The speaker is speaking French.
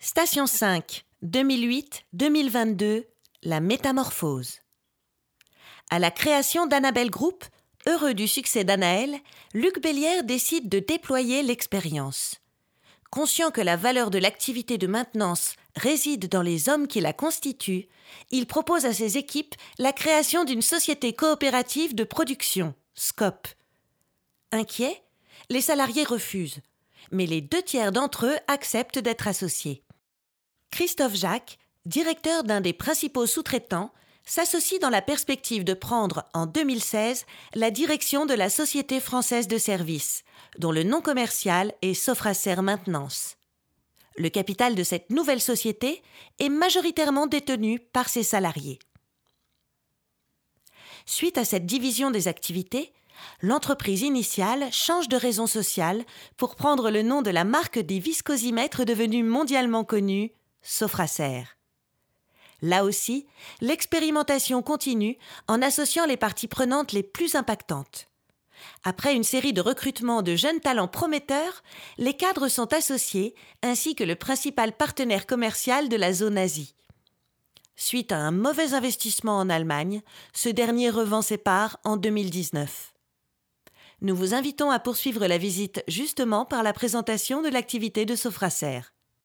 Station 5, 2008-2022, la métamorphose. À la création d'Annabelle Group, heureux du succès d'Anaël, Luc Bellière décide de déployer l'expérience. Conscient que la valeur de l'activité de maintenance réside dans les hommes qui la constituent, il propose à ses équipes la création d'une société coopérative de production, SCOP. Inquiets, les salariés refusent, mais les 2/3 d'entre eux acceptent d'être associés. Christophe Jacques, directeur d'un des principaux sous-traitants, s'associe dans la perspective de prendre, en 2016, la direction de la Société française de services, dont le nom commercial est Sofracer Maintenance. Le capital de cette nouvelle société est majoritairement détenu par ses salariés. Suite à cette division des activités, l'entreprise initiale change de raison sociale pour prendre le nom de la marque des viscosimètres devenue mondialement connue, Sofracer. Là aussi, l'expérimentation continue en associant les parties prenantes les plus impactantes. Après une série de recrutements de jeunes talents prometteurs, les cadres sont associés ainsi que le principal partenaire commercial de la zone Asie. Suite à un mauvais investissement en Allemagne, ce dernier revend ses parts en 2019. Nous vous invitons à poursuivre la visite justement par la présentation de l'activité de Sofracer.